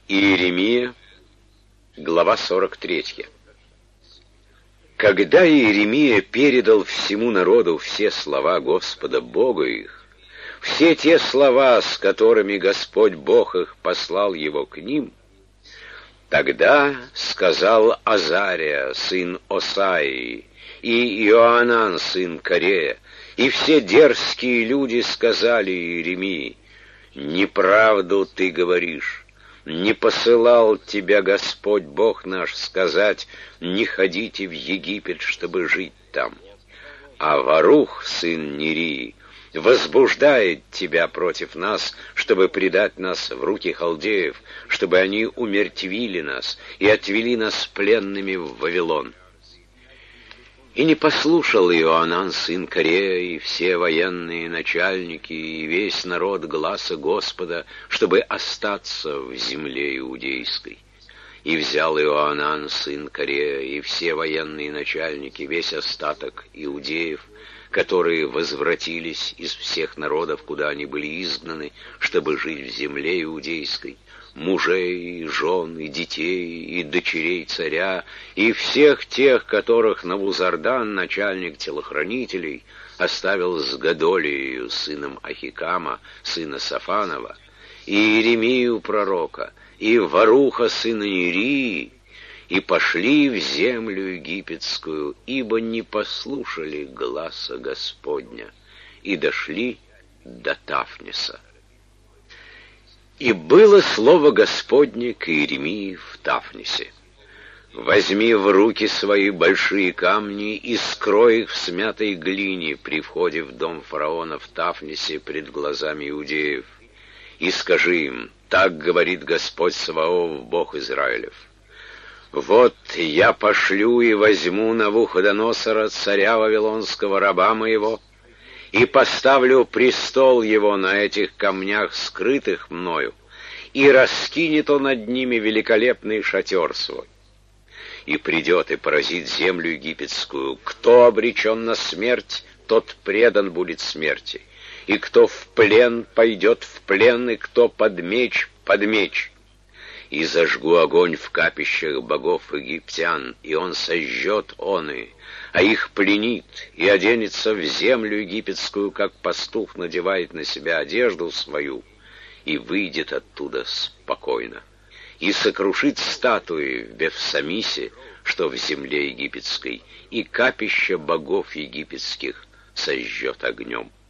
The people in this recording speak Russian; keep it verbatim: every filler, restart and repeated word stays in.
Иеремия, глава сорок третья. Когда Иеремия передал всему народу все слова Господа Бога их, все те слова, с которыми Господь Бог их послал его к ним, тогда сказал Азария, сын Осаии, и Иоанан, сын Карея, и все дерзкие люди сказали Иеремии: «Неправду ты говоришь. Не посылал тебя Господь Бог наш сказать: не ходите в Египет, чтобы жить там. А Варух, сын Нерии, возбуждает тебя против нас, чтобы предать нас в руки халдеев, чтобы они умертвили нас и отвели нас пленными в Вавилон». И не послушал Иоанан, сын Карея, и все военные начальники, и весь народ гласа Господа, чтобы остаться в земле иудейской. И взял Иоанан, сын Карея, и все военные начальники, весь остаток иудеев, которые возвратились из всех народов, куда они были изгнаны, чтобы жить в земле иудейской, мужей, и жен, и детей, и дочерей царя, и всех тех, которых Навузардан, начальник телохранителей, оставил с Годолией, сыном Ахикама, сына Сафанова, и Иеремию пророка, и Варуха, сына Нерии, и пошли в землю египетскую, ибо не послушали гласа Господня, и дошли до Тафнеса. И было слово Господне к Иеремии в Тафнесе: «Возьми в руки свои большие камни и скрой их в смятой глине при входе в дом фараона в Тафнесе пред глазами иудеев, и скажи им: так говорит Господь Саваоф, Бог Израилев: вот я пошлю и возьму Навуходоносора, царя вавилонского, раба моего, и поставлю престол его на этих камнях, скрытых мною, и раскинет он над ними великолепный шатер свой. И придет и поразит землю египетскую. Кто обречен на смерть, тот предан будет смерти, и кто в плен, пойдет в плен, и кто под меч, под меч. И зажгу огонь в капищах богов египтян, и он сожжет оны, а их пленит, и оденется в землю египетскую, как пастух надевает на себя одежду свою, и выйдет оттуда спокойно, и сокрушит статуи в Бефсамисе, что в земле египетской, и капища богов египетских сожжет огнем».